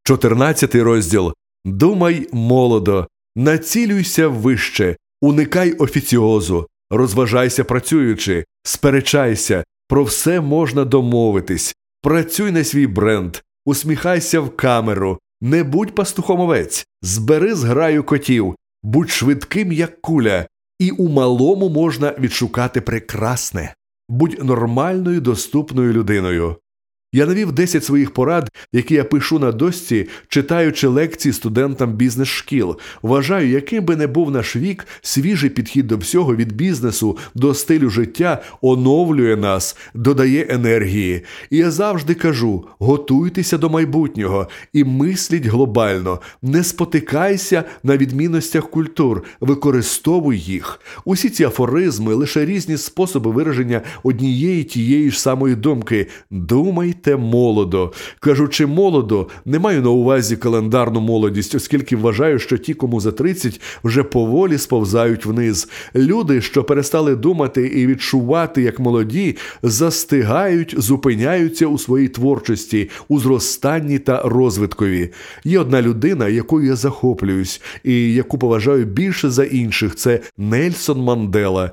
14 розділ. Думай молодо, націлюйся вище, уникай офіціозу, розважайся працюючи, сперечайся, про все можна домовитись, працюй на свій бренд, усміхайся в камеру, не будь пастухом овець, збери зграю котів, будь швидким, як куля, і у малому можна відшукати прекрасне. Будь нормальною, доступною людиною. Я навів 10 своїх порад, які я пишу на дошці, читаючи лекції студентам бізнес-шкіл. Вважаю, яким би не був наш вік, свіжий підхід до всього, від бізнесу до стилю життя, оновлює нас, додає енергії. І я завжди кажу, готуйтеся до майбутнього і мисліть глобально. Не спотикайся на відмінностях культур, використовуй їх. Усі ці афоризми – лише різні способи вираження однієї тієї ж самої думки. Думайте молодо. Кажучи молодо, не маю на увазі календарну молодість, оскільки вважаю, що ті, кому за 30, вже поволі сповзають вниз. Люди, що перестали думати і відчувати як молоді, застигають, зупиняються у своїй творчості, у зростанні та розвиткові. Є одна людина, якою я захоплююсь, і яку поважаю більше за інших – це Нельсон Мандела.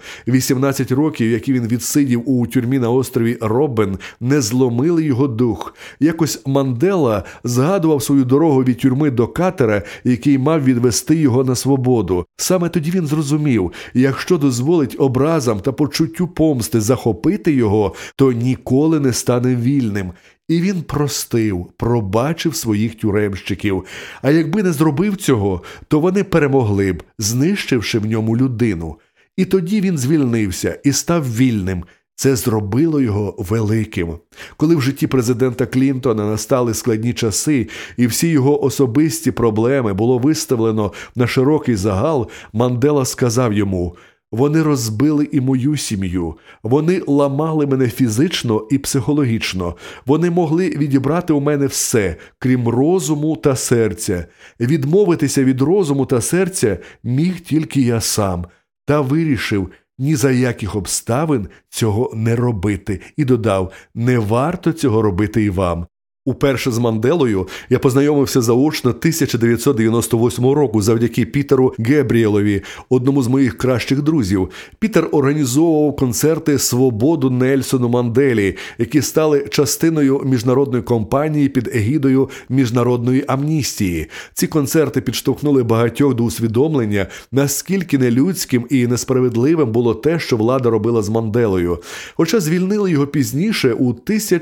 18 років, які він відсидів у тюрмі на острові Роббен, не зломили його дух. Якось Мандела згадував свою дорогу від тюрми до катера, який мав відвести його на свободу. Саме тоді він зрозумів, якщо дозволить образам та почуттю помсти захопити його, то ніколи не стане вільним. І він простив, пробачив своїх тюремщиків. А якби не зробив цього, то вони перемогли б, знищивши в ньому людину. І тоді він звільнився і став вільним. Це зробило його великим. Коли в житті президента Клінтона настали складні часи і всі його особисті проблеми було виставлено на широкий загал, Мандела сказав йому: «Вони розбили і мою сім'ю. Вони ламали мене фізично і психологічно. Вони могли відібрати у мене все, крім розуму та серця. Відмовитися від розуму та серця міг тільки я сам. Та вирішив ні за яких обставин цього не робити». І додав: «Не варто цього робити і вам». Уперше з Манделою я познайомився заочно 1998 року завдяки Пітеру Гебрієлові, одному з моїх кращих друзів. Пітер організовував концерти «Свободу Нельсону Манделі», які стали частиною міжнародної кампанії під егідою Міжнародної амністії. Ці концерти підштовхнули багатьох до усвідомлення, наскільки нелюдським і несправедливим було те, що влада робила з Манделою. Хоча звільнили його пізніше, у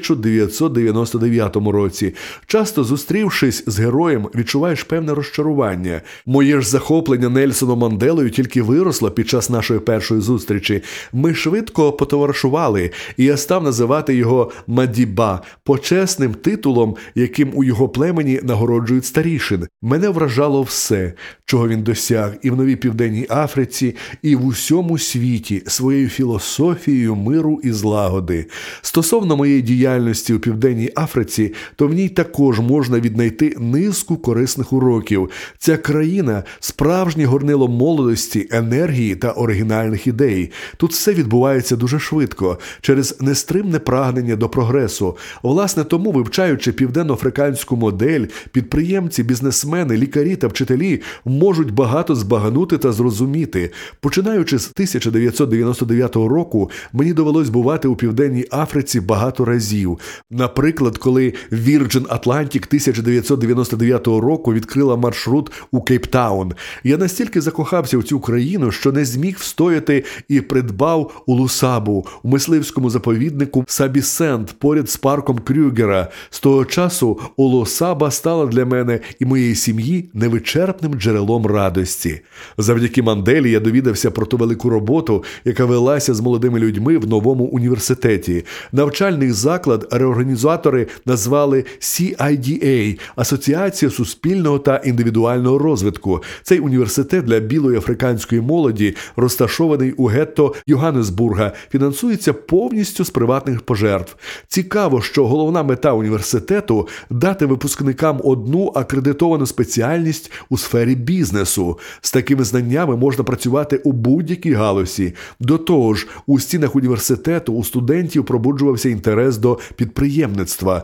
1999 році. Часто зустрівшись з героєм, відчуваєш певне розчарування. Моє ж захоплення Нельсоном Манделою тільки виросло під час нашої першої зустрічі. Ми швидко потоваришували, і я став називати його Мадіба, почесним титулом, яким у його племені нагороджують старішин. Мене вражало все, чого він досяг і в Новій Південній Африці, і в усьому світі своєю філософією миру і злагоди. Стосовно моєї діяльності у Південній Африці, то в ній також можна віднайти низку корисних уроків. Ця країна – справжнє горнило молодості, енергії та оригінальних ідей. Тут все відбувається дуже швидко, через нестримне прагнення до прогресу. Власне, тому, вивчаючи південно-африканську модель, підприємці, бізнесмени, лікарі та вчителі можуть багато збагнути та зрозуміти. Починаючи з 1999 року, мені довелось бувати у Південній Африці багато разів. Наприклад, коли Virgin Atlantic 1999 року відкрила маршрут у Кейптаун. Я настільки закохався в цю країну, що не зміг встояти і придбав у Лусабу, у мисливському заповіднику Сабі-Сент, поряд з парком Крюгера. З того часу Лусаба стала для мене і моєї сім'ї невичерпним джерелом радості. Завдяки Манделі я довідався про ту велику роботу, яка велася з молодими людьми в новому університеті. Навчальний заклад реорганізатори назвали CIDA – Асоціація суспільного та індивідуального розвитку. Цей університет для білої африканської молоді, розташований у гетто Йоганнесбурга, фінансується повністю з приватних пожертв. Цікаво, що головна мета університету – дати випускникам одну акредитовану спеціальність у сфері бізнесу. З такими знаннями можна працювати у будь-якій галузі. До того ж, у стінах університету у студентів пробуджувався інтерес до підприємництва. Тут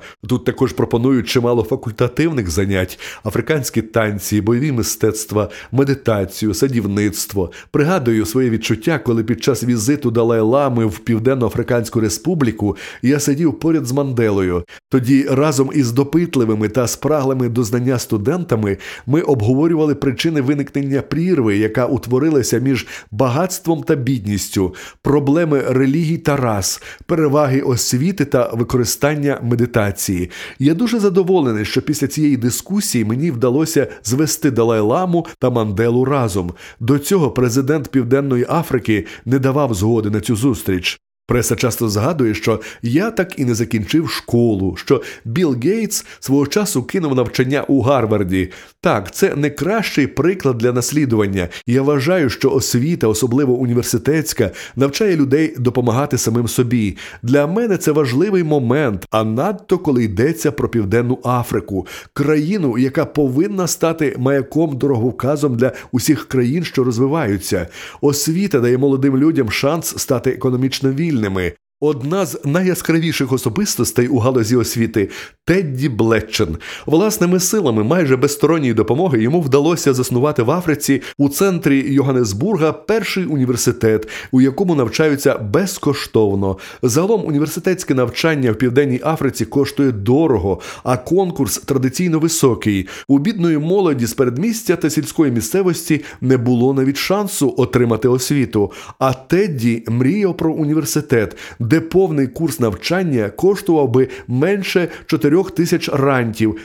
Тут також пропонують чимало факультативних занять: африканські танці, бойові мистецтва, медитацію, садівництво. Пригадую своє відчуття, коли під час візиту Далай-Лами в Південно-Африканську Республіку я сидів поряд з Манделою. Тоді разом із допитливими та спраглими до знання студентами ми обговорювали причини виникнення прірви, яка утворилася між багатством та бідністю, проблеми релігій та рас, переваги освіти та використання медитації. Я дуже задоволений, що після цієї дискусії мені вдалося звести Далай-Ламу та Манделу разом. До цього президент Південної Африки не давав згоди на цю зустріч. Преса часто згадує, що я так і не закінчив школу, що Білл Гейтс свого часу кинув навчання у Гарварді. Так, це не кращий приклад для наслідування. Я вважаю, що освіта, особливо університетська, навчає людей допомагати самим собі. Для мене це важливий момент, а надто коли йдеться про Південну Африку, країну, яка повинна стати маяком-дороговказом для усіх країн, що розвиваються. Освіта дає молодим людям шанс стати економічно вільними. Одна з найяскравіших особистостей у галузі освіти – Тедді Блетчен. Власними силами, майже без сторонньої допомоги, йому вдалося заснувати в Африці у центрі Йоганнесбурга перший університет, у якому навчаються безкоштовно. Загалом університетське навчання в Південній Африці коштує дорого, а конкурс традиційно високий. У бідної молоді з передмістя та сільської місцевості не було навіть шансу отримати освіту. А Тедді мріяв про університет, де повний курс навчання коштував би менше 4 тисяч рантів,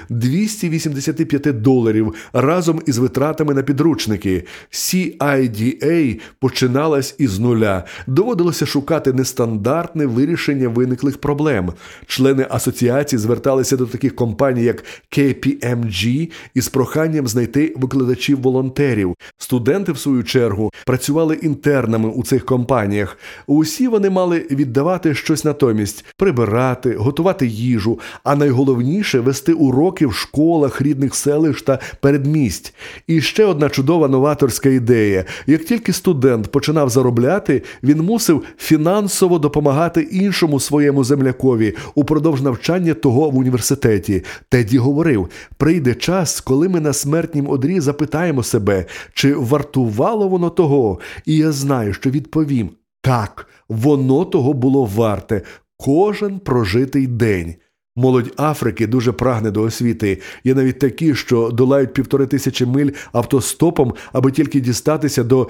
$285, разом із витратами на підручники. CIDA починалась із нуля. Доводилося шукати нестандартне вирішення виниклих проблем. Члени асоціації зверталися до таких компаній, як KPMG, із проханням знайти викладачів-волонтерів. Студенти, в свою чергу, працювали інтернами у цих компаніях. Усі вони мали віддавати щось натомість – прибирати, готувати їжу, а найголовніше – вести уроки в школах рідних селищ та передмість. І ще одна чудова новаторська ідея. Як тільки студент починав заробляти, він мусив фінансово допомагати іншому своєму землякові упродовж навчання того в університеті. Тедді говорив: прийде час, коли ми на смертнім одрі запитаємо себе, чи вартувало воно того. І я знаю, що відповім: так, воно того було варте. Кожен прожитий день. Молодь Африки дуже прагне до освіти. Є навіть такі, що долають 1500 миль автостопом, аби тільки дістатися до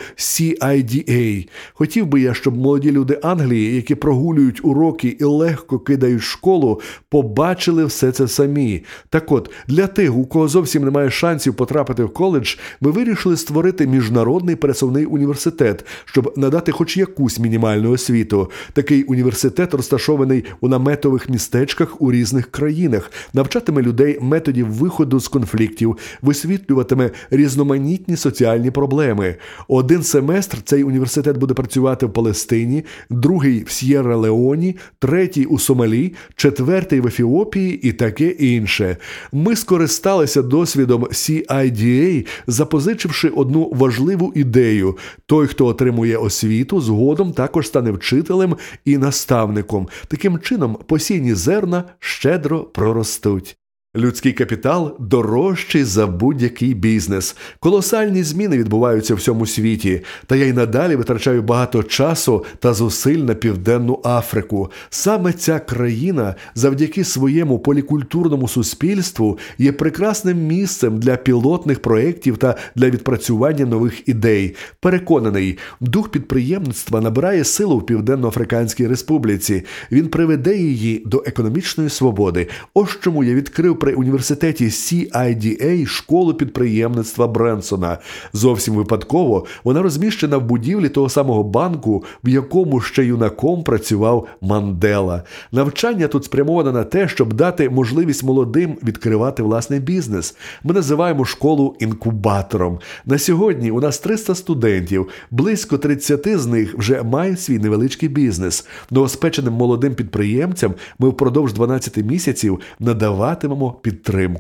CIDA. Хотів би я, щоб молоді люди Англії, які прогулюють уроки і легко кидають школу, побачили все це самі. Так от, для тих, у кого зовсім немає шансів потрапити в коледж, ми вирішили створити міжнародний пересувний університет, щоб надати хоч якусь мінімальну освіту. Такий університет розташований у наметових містечках у різних країнах, навчатиме людей методів виходу з конфліктів, висвітлюватиме різноманітні соціальні проблеми. Один семестр цей університет буде працювати в Палестині, другий в С'єрра-Леоні, третій у Сомалі, четвертий в Ефіопії і таке інше. Ми скористалися досвідом CIDA, запозичивши одну важливу ідею. Той, хто отримує освіту, згодом також стане вчителем і наставником. Таким чином, посійні зерна щедро проростуть. Людський капітал дорожчий за будь-який бізнес. Колосальні зміни відбуваються в всьому світі, та я й надалі витрачаю багато часу та зусиль на Південну Африку. Саме ця країна завдяки своєму полікультурному суспільству є прекрасним місцем для пілотних проєктів та для відпрацювання нових ідей. Переконаний, дух підприємництва набирає силу в Південно-Африканській Республіці. Він приведе її до економічної свободи. Ось чому я відкрив при університеті CIDA школу підприємництва Бренсона. Зовсім випадково вона розміщена в будівлі того самого банку, в якому ще юнаком працював Мандела. Навчання тут спрямоване на те, щоб дати можливість молодим відкривати власний бізнес. Ми називаємо школу інкубатором. На сьогодні у нас 300 студентів, близько 30 з них вже мають свій невеличкий бізнес. Новоспеченим молодим підприємцям ми впродовж 12 місяців надаватимемо підтримку.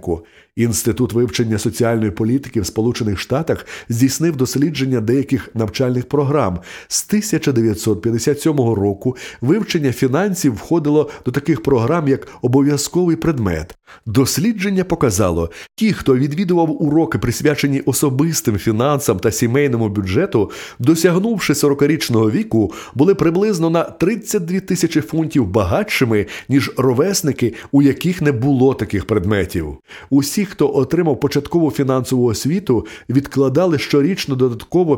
Інститут вивчення соціальної політики в Сполучених Штатах здійснив дослідження деяких навчальних програм. З 1957 року вивчення фінансів входило до таких програм, як обов'язковий предмет. Дослідження показало, ті, хто відвідував уроки, присвячені особистим фінансам та сімейному бюджету, досягнувши 40-річного віку, були приблизно на 32 тисячі фунтів багатшими, ніж ровесники, у яких не було таких предметів. Усі, хто отримав початкову фінансову освіту, відкладали щорічно додатково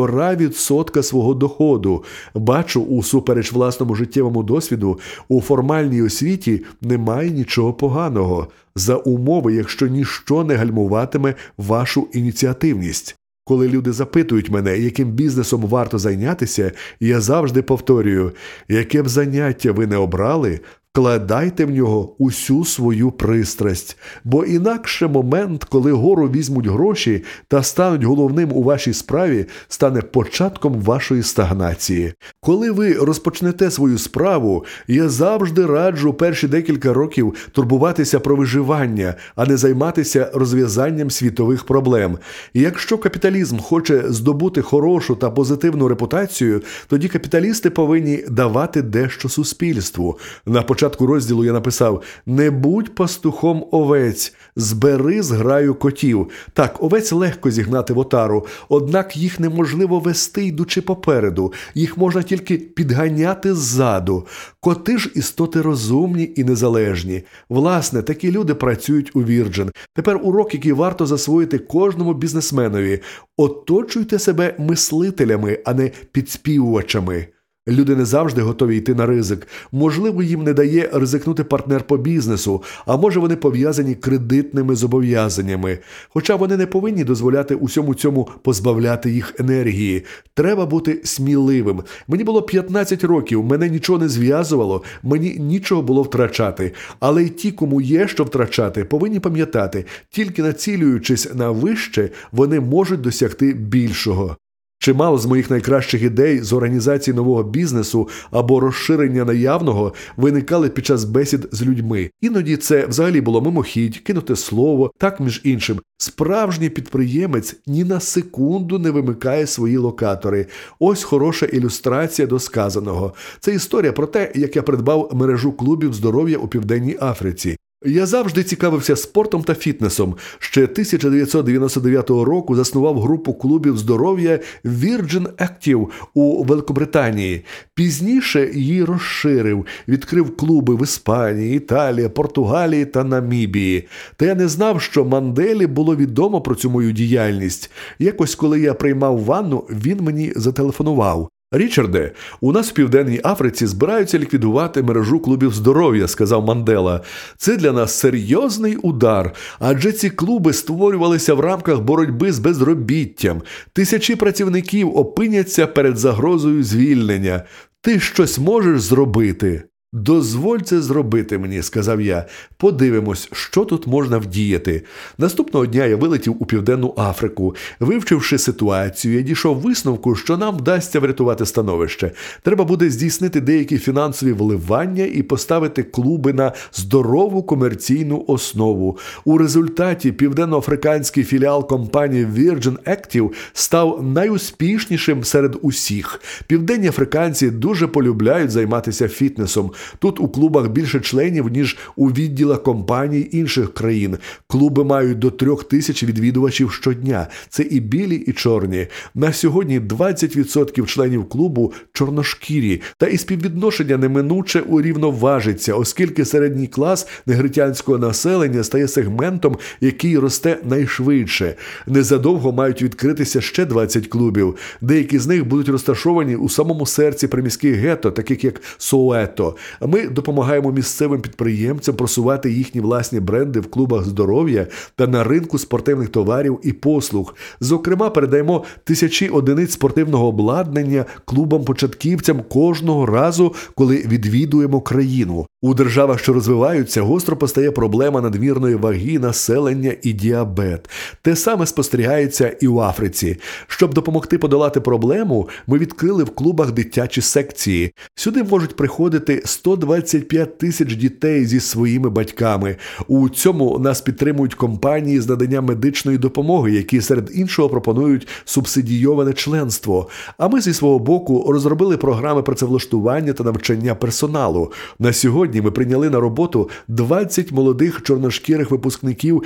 1,5% свого доходу. Бачу, усупереч власному життєвому досвіду, у формальній освіті немає нічого поганого, за умови, якщо ніщо не гальмуватиме вашу ініціативність. Коли люди запитують мене, яким бізнесом варто зайнятися, я завжди повторюю, яке б заняття ви не обрали, вкладайте в нього усю свою пристрасть, бо інакше момент, коли гору візьмуть гроші та стануть головним у вашій справі, стане початком вашої стагнації. Коли ви розпочнете свою справу, я завжди раджу перші декілька років турбуватися про виживання, а не займатися розв'язанням світових проблем. І якщо капіталізм хоче здобути хорошу та позитивну репутацію, тоді капіталісти повинні давати дещо суспільству. На початку розділу я написав: «Не будь пастухом овець, збери зграю котів». Так, овець легко зігнати в отару, однак їх неможливо вести, йдучи попереду. Їх можна тільки підганяти ззаду. Коти ж істоти розумні і незалежні. Власне, такі люди працюють у Virgin. Тепер урок, який варто засвоїти кожному бізнесменові. Оточуйте себе мислителями, а не підспівувачами. Люди не завжди готові йти на ризик. Можливо, їм не дає ризикнути партнер по бізнесу, а може вони пов'язані кредитними зобов'язаннями. Хоча вони не повинні дозволяти усьому цьому позбавляти їх енергії. Треба бути сміливим. Мені було 15 років, мене нічого не зв'язувало, мені нічого було втрачати. Але й ті, кому є що втрачати, повинні пам'ятати, тільки націлюючись на вище, вони можуть досягти більшого. Чимало з моїх найкращих ідей з організації нового бізнесу або розширення наявного виникали під час бесід з людьми. Іноді це взагалі було мимохідь, кинуте слово, так між іншим. Справжній підприємець ні на секунду не вимикає свої локатори. Ось хороша ілюстрація до сказаного. Це історія про те, як я придбав мережу клубів здоров'я у Південній Африці. Я завжди цікавився спортом та фітнесом. Ще 1999 року заснував групу клубів здоров'я Virgin Active у Великобританії. Пізніше її розширив, відкрив клуби в Іспанії, Італії, Португалії та Намібії. Та я не знав, що Манделі було відомо про цю мою діяльність. Якось, коли я приймав ванну, він мені зателефонував. «Річарде, у нас в Південній Африці збираються ліквідувати мережу клубів здоров'я», – сказав Мандела. «Це для нас серйозний удар, адже ці клуби створювалися в рамках боротьби з безробіттям. Тисячі працівників опиняться перед загрозою звільнення. Ти щось можеш зробити?» «Дозволь це зробити мені», – сказав я. «Подивимось, що тут можна вдіяти». Наступного дня я вилетів у Південну Африку. Вивчивши ситуацію, я дійшов висновку, що нам вдасться врятувати становище. Треба буде здійснити деякі фінансові вливання і поставити клуби на здорову комерційну основу. У результаті південноафриканський філіал компанії Virgin Active став найуспішнішим серед усіх. Південні африканці дуже полюбляють займатися фітнесом. Тут у клубах більше членів, ніж у відділах компаній інших країн. Клуби мають до 3000 відвідувачів щодня. Це і білі, і чорні. На сьогодні 20% членів клубу чорношкірі. Та і співвідношення неминуче урівноважиться, оскільки середній клас негритянського населення стає сегментом, який росте найшвидше. Незадовго мають відкритися ще 20 клубів. Деякі з них будуть розташовані у самому серці приміських гетто, таких як Соуето. А ми допомагаємо місцевим підприємцям просувати їхні власні бренди в клубах здоров'я та на ринку спортивних товарів і послуг. Зокрема, передаємо тисячі одиниць спортивного обладнання клубам-початківцям кожного разу, коли відвідуємо країну. У державах, що розвиваються, гостро постає проблема надмірної ваги населення і діабет. Те саме спостерігається і в Африці. Щоб допомогти подолати проблему, ми відкрили в клубах дитячі секції. Сюди можуть приходити 125 тисяч дітей зі своїми батьками. У цьому нас підтримують компанії з надання медичної допомоги, які серед іншого пропонують субсидійоване членство. А ми зі свого боку розробили програми працевлаштування та навчання персоналу. На сьогодні ми прийняли на роботу 20 молодих чорношкірих випускників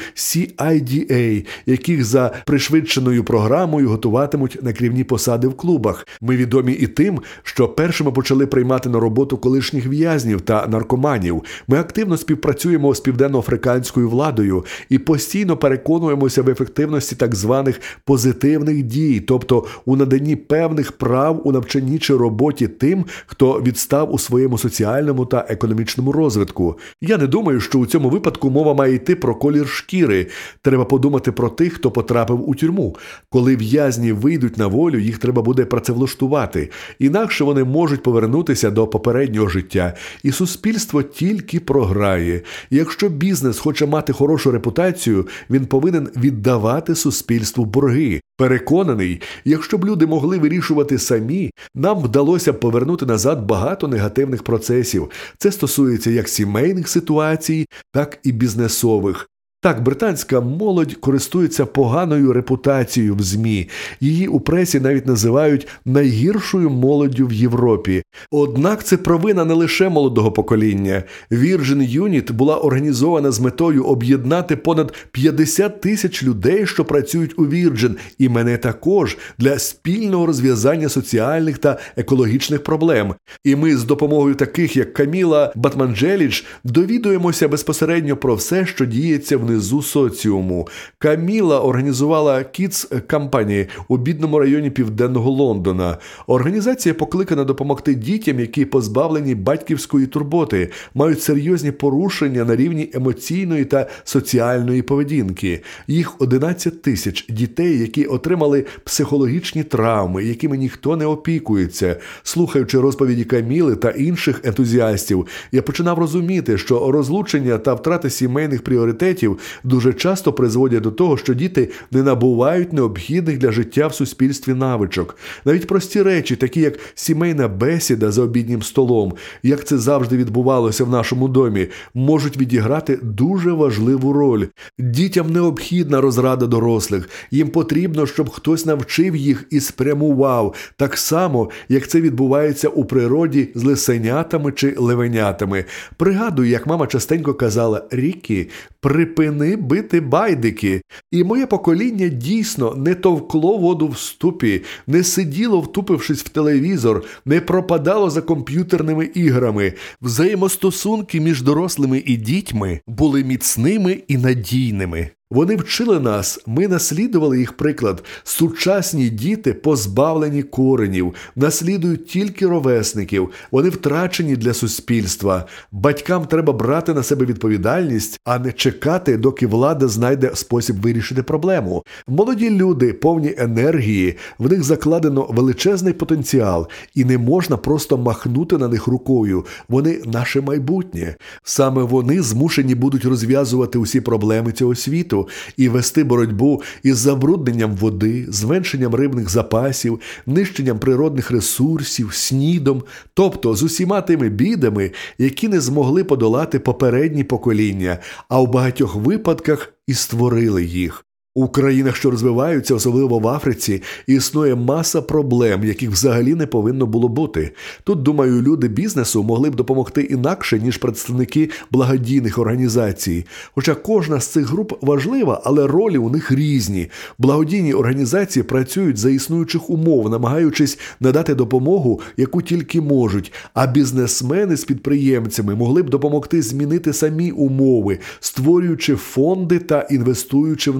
CIDA, яких за пришвидшеною програмою готуватимуть на керівні посади в клубах. Ми відомі і тим, що першими почали приймати на роботу колишніх в'язнів та наркоманів. Ми активно співпрацюємо з південноафриканською владою і постійно переконуємося в ефективності так званих позитивних дій, тобто у наданні певних прав у навчанні чи роботі тим, хто відстав у своєму соціальному та економічному розвитку. Я не думаю, що у цьому випадку мова має йти про колір шкіри. Треба подумати про тих, хто потрапив у тюрму. Коли в'язні вийдуть на волю, їх треба буде працевлаштувати. Інакше вони можуть повернутися до попереднього життя. І суспільство тільки програє. І якщо бізнес хоче мати хорошу репутацію, він повинен віддавати суспільству борги. Переконаний, якщо б люди могли вирішувати самі, нам вдалося б повернути назад багато негативних процесів. Це стосується як сімейних ситуацій, так і бізнесових. Так, британська молодь користується поганою репутацією в ЗМІ. Її у пресі навіть називають найгіршою молоддю в Європі. Однак це провина не лише молодого покоління. Virgin Unit була організована з метою об'єднати понад 50 тисяч людей, що працюють у Virgin, і мене також, для спільного розв'язання соціальних та екологічних проблем. І ми з допомогою таких, як Каміла Батманджеліч, довідуємося безпосередньо про все, що діється внизу соціуму. Каміла організувала Kids Company у бідному районі південного Лондона. Організація покликана допомогти дітям, які позбавлені батьківської турботи, мають серйозні порушення на рівні емоційної та соціальної поведінки. Їх 11 тисяч дітей, які отримали психологічні травми, якими ніхто не опікується. Слухаючи розповіді Каміли та інших ентузіастів, я починав розуміти, що розлучення та втрати сімейних пріоритетів дуже часто призводять до того, що діти не набувають необхідних для життя в суспільстві навичок. Навіть прості речі, такі як сімейна бесіда за обіднім столом, як це завжди відбувалося в нашому домі, можуть відіграти дуже важливу роль. Дітям необхідна розрада дорослих. Їм потрібно, щоб хтось навчив їх і спрямував, так само, як це відбувається у природі з лисенятами чи левенятами. Пригадую, як мама частенько казала: «Рікі, припини бити байдики». І моє покоління дійсно не товкло воду в ступі, не сиділо, втупившись в телевізор, не пропадало за комп'ютерними іграми. Взаємостосунки між дорослими і дітьми були міцними і надійними. Вони вчили нас, ми наслідували їх приклад. Сучасні діти позбавлені коренів, наслідують тільки ровесників, вони втрачені для суспільства. Батькам треба брати на себе відповідальність, а не чекати, доки влада знайде спосіб вирішити проблему. Молоді люди повні енергії, в них закладено величезний потенціал, і не можна просто махнути на них рукою. Вони наше майбутнє. Саме вони змушені будуть розв'язувати усі проблеми цього світу і вести боротьбу із забрудненням води, зменшенням рибних запасів, нищенням природних ресурсів, снідом, тобто з усіма тими бідами, які не змогли подолати попередні покоління, а в багатьох випадках і створили їх. У країнах, що розвиваються, особливо в Африці, існує маса проблем, яких взагалі не повинно було бути. Тут, думаю, люди бізнесу могли б допомогти інакше, ніж представники благодійних організацій. Хоча кожна з цих груп важлива, але ролі у них різні. Благодійні організації працюють за існуючих умов, намагаючись надати допомогу, яку тільки можуть, а бізнесмени з підприємцями могли б допомогти змінити самі умови, створюючи фонди та інвестуючи в науку.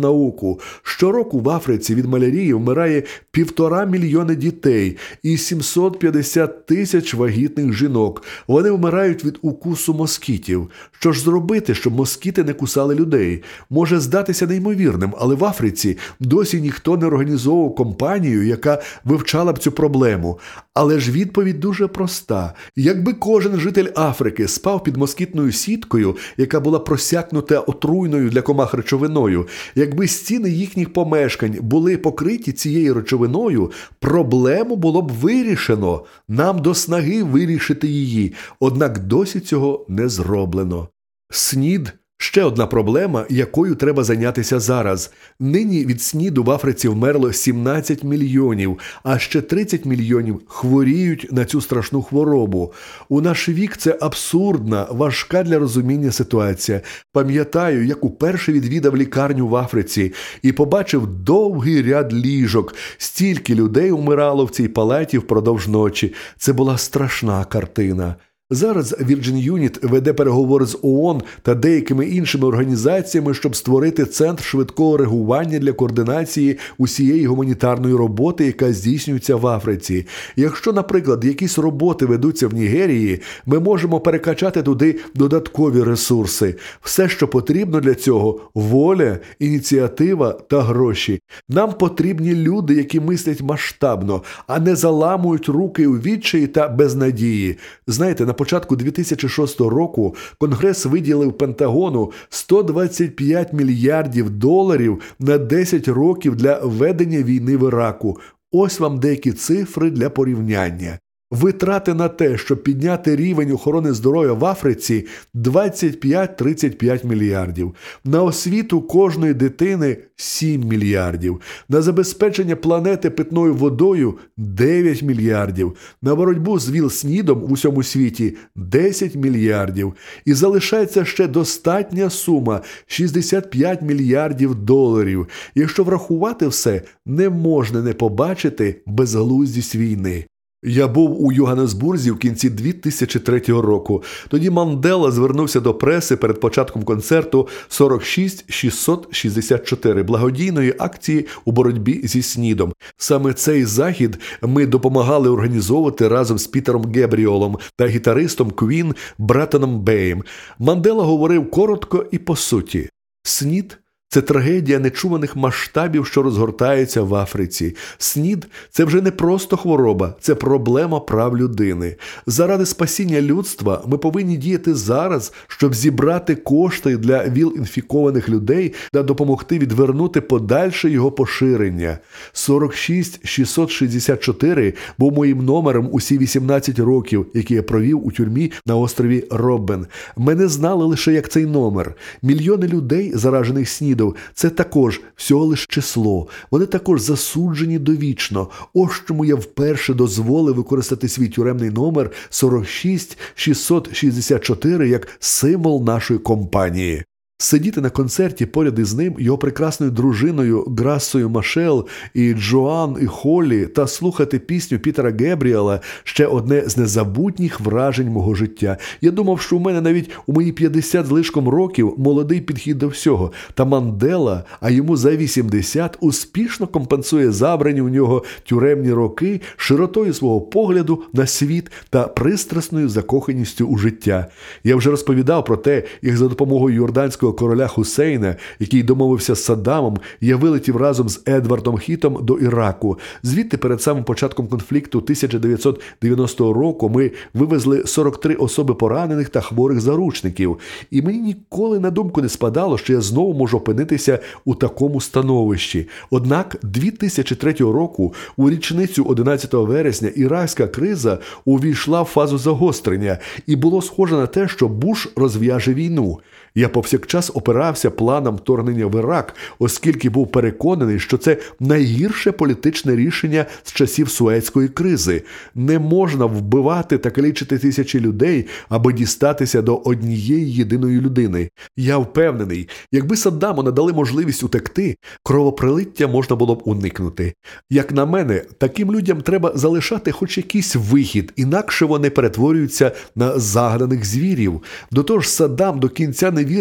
року. Щороку в Африці від малярії вмирає 1,5 мільйони дітей і 750 тисяч вагітних жінок. Вони вмирають від укусу москітів. Що ж зробити, щоб москіти не кусали людей? Може здатися неймовірним, але в Африці досі ніхто не організовував компанію, яка вивчала б цю проблему. Але ж відповідь дуже проста. Якби кожен житель Африки спав під москітною сіткою, яка була просякнута отруйною для комах речовиною, якби стіни їхніх помешкань були покриті цією речовиною, проблему було б вирішено. Нам до снаги вирішити її, однак досі цього не зроблено. СНІД – ще одна проблема, якою треба зайнятися зараз. Нині від СНІДу в Африці вмерло 17 мільйонів, а ще 30 мільйонів хворіють на цю страшну хворобу. У наш вік це абсурдна, важка для розуміння ситуація. Пам'ятаю, як уперше відвідав лікарню в Африці і побачив довгий ряд ліжок. Стільки людей умирало в цій палаті впродовж ночі. Це була страшна картина. Зараз Virgin Unit веде переговори з ООН та деякими іншими організаціями, щоб створити центр швидкого реагування для координації усієї гуманітарної роботи, яка здійснюється в Африці. Якщо, наприклад, якісь роботи ведуться в Нігерії, ми можемо перекачати туди додаткові ресурси. Все, що потрібно для цього – воля, ініціатива та гроші. Нам потрібні люди, які мислять масштабно, а не заламують руки у відчаї та безнадії. Знаєте, на початку 2006 року Конгрес виділив Пентагону 125 мільярдів доларів на 10 років для ведення війни в Іраку. Ось вам деякі цифри для порівняння. Витрати на те, щоб підняти рівень охорони здоров'я в Африці – 25-35 мільярдів. На освіту кожної дитини – 7 мільярдів. На забезпечення планети питною водою – 9 мільярдів. На боротьбу з ВІЛ-СНІДом в усьому світі – 10 мільярдів. І залишається ще достатня сума – 65 мільярдів доларів. Якщо врахувати все, не можна не побачити безглуздість війни. Я був у Йоганнесбурзі в кінці 2003 року. Тоді Мандела звернувся до преси перед початком концерту 46664 благодійної акції у боротьбі зі СНІДом. Саме цей захід ми допомагали організовувати разом з Пітером Гебріолом та гітаристом Queen Бреттоном Беєм. Мандела говорив коротко і по суті. СНІД – це трагедія нечуваних масштабів, що розгортається в Африці. СНІД – це вже не просто хвороба, це проблема прав людини. Заради спасіння людства ми повинні діяти зараз, щоб зібрати кошти для ВІЛ-інфікованих людей та допомогти відвернути подальше його поширення. 46664 був моїм номером усі 18 років, які я провів у тюрмі на острові Роббен. Мене знали лише як цей номер. Мільйони людей, заражених СНІДом, це також всього лиш число. Вони також засуджені довічно. Ось чому я вперше дозволив використати свій тюремний номер 46664 як символ нашої компанії. Сидіти на концерті поряд із ним, його прекрасною дружиною Грассою Машел і Джоан і Холлі та слухати пісню Пітера Гебріела – ще одне з незабутніх вражень мого життя. Я думав, що у мене навіть у мої 50 з лишком років молодий підхід до всього. Та Мандела, а йому за 80, успішно компенсує забрані у нього тюремні роки широтою свого погляду на світ та пристрасною закоханістю у життя. Я вже розповідав про те, як за допомогою йорданського короля Хусейна, який домовився з Саддамом, я вилетів разом з Едвардом Хітом до Іраку. Звідти перед самим початком конфлікту 1990 року ми вивезли 43 особи поранених та хворих заручників. І мені ніколи на думку не спадало, що я знову можу опинитися у такому становищі. Однак 2003 року, у річницю 11 вересня, іракська криза увійшла в фазу загострення, і було схоже на те, що Буш розв'яже війну. Я повсякчас опирався планам вторгнення в Ірак, оскільки був переконаний, що це найгірше політичне рішення з часів Суецької кризи. Не можна вбивати та калічити тисячі людей, аби дістатися до однієї єдиної людини. Я впевнений, якби Саддаму надали можливість утекти, кровопролиття можна було б уникнути. Як на мене, таким людям треба залишати хоч якийсь вихід, інакше вони перетворюються на загнаних звірів. До того ж, Саддам до кінця не вірив у те,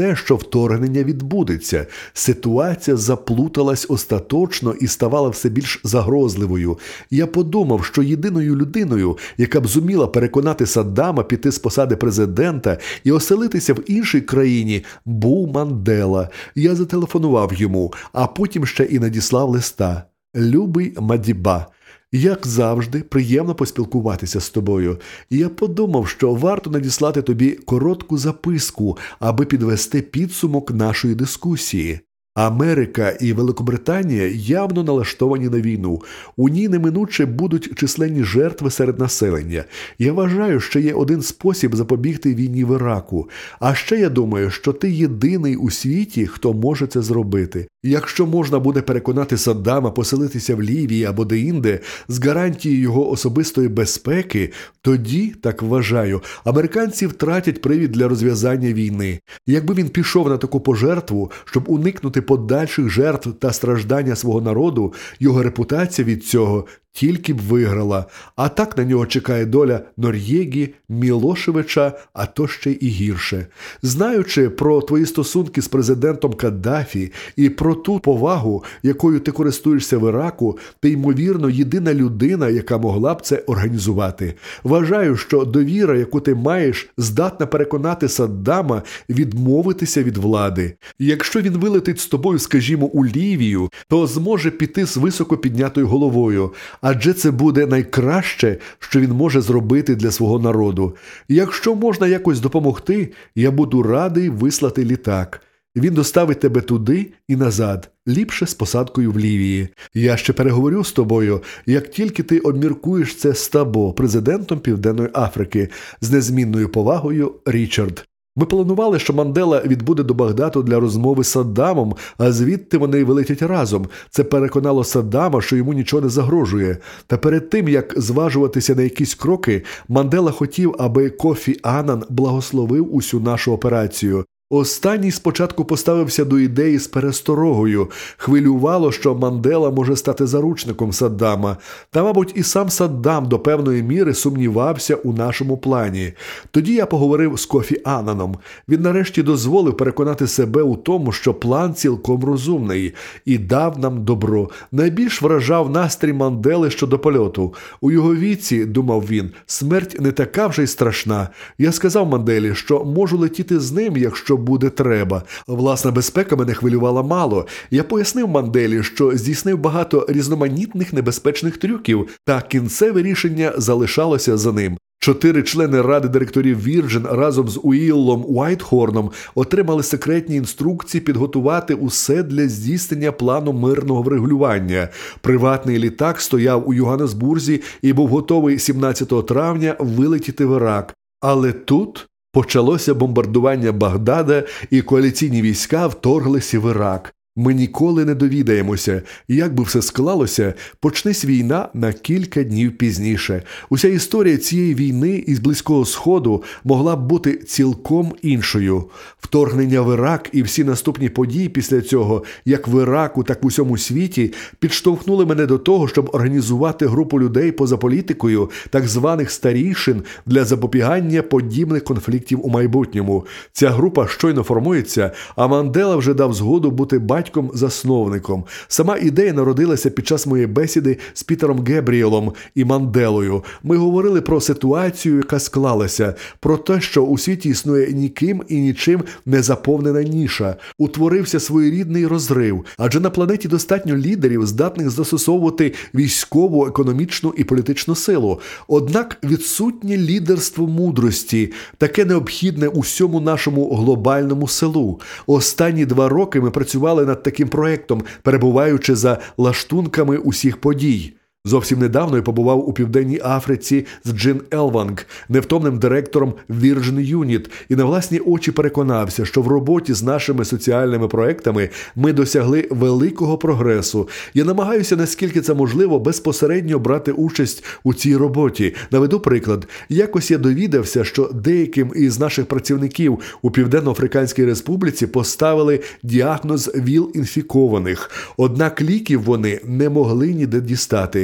те, що вторгнення відбудеться. Ситуація заплуталась остаточно і ставала все більш загрозливою. Я подумав, що єдиною людиною, яка б зуміла переконати Саддама піти з посади президента і оселитися в іншій країні, був Мандела. Я зателефонував йому, а потім ще і надіслав листа. «Любий Мадіба, як завжди, приємно поспілкуватися з тобою. Я подумав, що варто надіслати тобі коротку записку, аби підвести підсумок нашої дискусії. Америка і Великобританія явно налаштовані на війну. У ній неминуче будуть численні жертви серед населення. Я вважаю, що є один спосіб запобігти війні в Іраку. А ще я думаю, що ти єдиний у світі, хто може це зробити. Якщо можна буде переконати Саддама поселитися в Лівії або деінде з гарантією його особистої безпеки, тоді, так вважаю, американці втратять привід для розв'язання війни. Якби він пішов на таку пожертву, щоб уникнути подальших жертв та страждання свого народу, його репутація від цього тільки б виграла. А так на нього чекає доля Нор'єгі, Мілошевича, а то ще і гірше. Знаючи про твої стосунки з президентом Каддафі і про ту повагу, якою ти користуєшся в Іраку, ти, ймовірно, єдина людина, яка могла б це організувати. Вважаю, що довіра, яку ти маєш, здатна переконати Саддама відмовитися від влади. Якщо він вилетить з тобою, скажімо, у Лівію, то зможе піти з високо піднятою головою. Адже це буде найкраще, що він може зробити для свого народу. Якщо можна якось допомогти, я буду радий вислати літак. Він доставить тебе туди і назад, ліпше з посадкою в Лівії. Я ще переговорю з тобою, як тільки ти обміркуєш це з Табо, президентом Південної Африки. З незмінною повагою, Річард». Ми планували, що Мандела відбуде до Багдаду для розмови з Саддамом, а звідти вони вилетять разом. Це переконало Саддама, що йому нічого не загрожує. Та перед тим, як зважуватися на якісь кроки, Мандела хотів, аби Кофі Аннан благословив усю нашу операцію. Останній спочатку поставився до ідеї з пересторогою. Хвилювало, що Мандела може стати заручником Саддама. Та, мабуть, і сам Саддам до певної міри сумнівався у нашому плані. Тоді я поговорив з Кофі Аннаном. Він нарешті дозволив переконати себе у тому, що план цілком розумний, і дав нам добро. Найбільш вражав настрій Мандели щодо польоту. У його віці, думав він, смерть не така вже й страшна. Я сказав Манделі, що можу летіти з ним, якщо буде треба. Власна безпека мене хвилювала мало. Я пояснив Манделі, що здійснив багато різноманітних небезпечних трюків, та кінцеве рішення залишалося за ним. 4 члени ради директорів Virgin разом з Уіллом Уайтхорном отримали секретні інструкції підготувати усе для здійснення плану мирного врегулювання. Приватний літак стояв у Йоганнесбурзі і був готовий 17 травня вилетіти в Ірак. Але тут почалося бомбардування Багдада, і коаліційні війська вторглися в Ірак. Ми ніколи не довідаємося, як би все склалося, почнись війна на кілька днів пізніше. Уся історія цієї війни із Близького Сходу могла б бути цілком іншою. Вторгнення в Ірак і всі наступні події після цього, як в Іраку, так в усьому світі, підштовхнули мене до того, щоб організувати групу людей поза політикою, так званих старійшин, для запобігання подібних конфліктів у майбутньому. Ця група щойно формується, а Мандела вже дав згоду бути батьком-засновником. Сама ідея народилася під час моєї бесіди з Пітером Гебріелом і Манделою. Ми говорили про ситуацію, яка склалася, про те, що у світі існує ніким і нічим не заповнена ніша. Утворився своєрідний розрив, адже на планеті достатньо лідерів, здатних застосовувати військову, економічну і політичну силу. Однак відсутнє лідерство мудрості, таке необхідне усьому нашому глобальному селу. Останні 2 роки ми працювали над таким проєктом, перебуваючи за лаштунками усіх подій. Зовсім недавно я побував у Південній Африці з Джин Елванг, невтомним директором Virgin Unit, і на власні очі переконався, що в роботі з нашими соціальними проектами ми досягли великого прогресу. Я намагаюся, наскільки це можливо, безпосередньо брати участь у цій роботі. Наведу приклад. Якось я довідався, що деяким із наших працівників у Південно-Африканській Республіці поставили діагноз ВІЛ-інфікованих. Однак ліків вони не могли ніде дістати.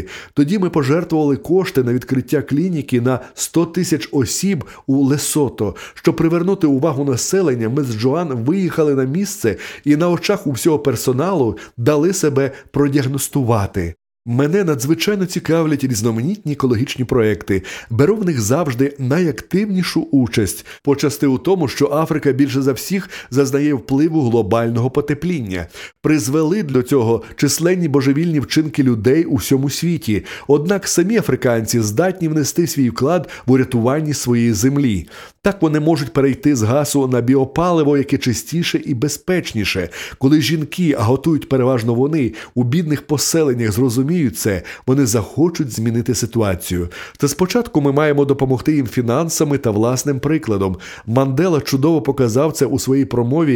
Тоді ми пожертвували кошти на відкриття клініки на 100 тисяч осіб у Лесото. Щоб привернути увагу населення, ми з Джоан виїхали на місце і на очах у всього персоналу дали себе продіагностувати. Мене надзвичайно цікавлять різноманітні екологічні проекти. Беру в них завжди найактивнішу участь, почасти у тому, що Африка більше за всіх зазнає впливу глобального потепління. Призвели до цього численні божевільні вчинки людей у всьому світі. Однак самі африканці здатні внести свій вклад в урятуванні своєї землі. Так вони можуть перейти з газу на біопаливо, яке чистіше і безпечніше. Коли жінки, а готують переважно вони, у бідних поселеннях зрозуміють це, вони захочуть змінити ситуацію. Та спочатку ми маємо допомогти їм фінансами та власним прикладом. Мандела чудово показав це у своїй промові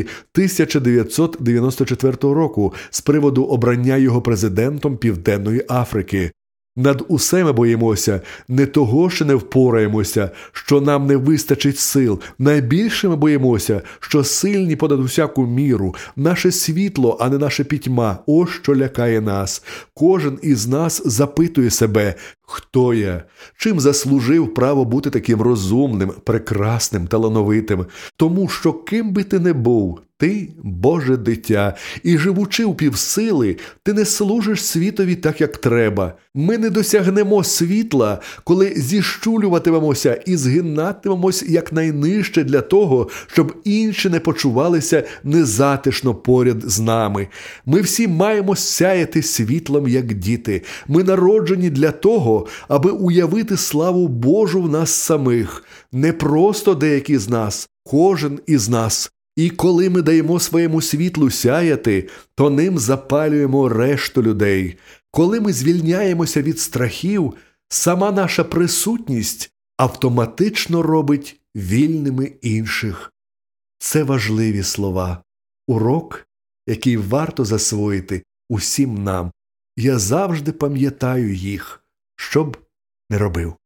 1994 року з приводу обрання його президентом Південної Африки. Над усе ми боїмося не того, що не впораємося, що нам не вистачить сил. Найбільше ми боїмося, що сильні понад усяку міру. Наше світло, а не наша пітьма. Ось що лякає нас. Кожен із нас запитує себе, хто я? Чим заслужив право бути таким розумним, прекрасним, талановитим? Тому що ким би ти не був, ти – Боже дитя, і живучи у півсили, ти не служиш світові так, як треба. Ми не досягнемо світла, коли зіщулюватимемося і згинатимемось якнайнижче для того, щоб інші не почувалися незатишно поряд з нами. Ми всі маємо сяяти світлом, як діти. Ми народжені для того, аби уявити славу Божу в нас самих. Не просто деякі з нас, кожен із нас. І коли ми даємо своєму світлу сяяти, то ним запалюємо решту людей. Коли ми звільняємося від страхів, сама наша присутність автоматично робить вільними інших. Це важливі слова. Урок, який варто засвоїти усім нам. Я завжди пам'ятаю їх, що б не робив.